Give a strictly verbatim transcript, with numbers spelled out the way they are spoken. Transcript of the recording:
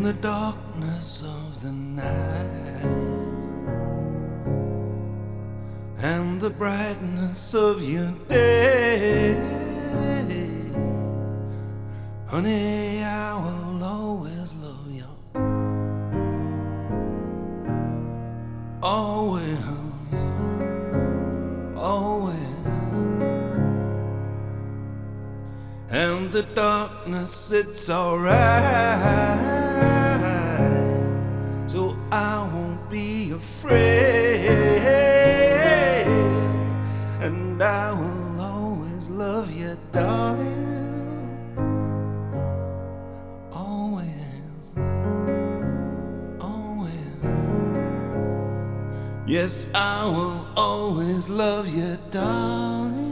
the darkness of the night and the brightness of your day. Honey, I will always love you. Always, always. And the darkness, it's alright. So I won't be afraid, and I will always love you, darling. Always, always. Yes, I will always love you, darling.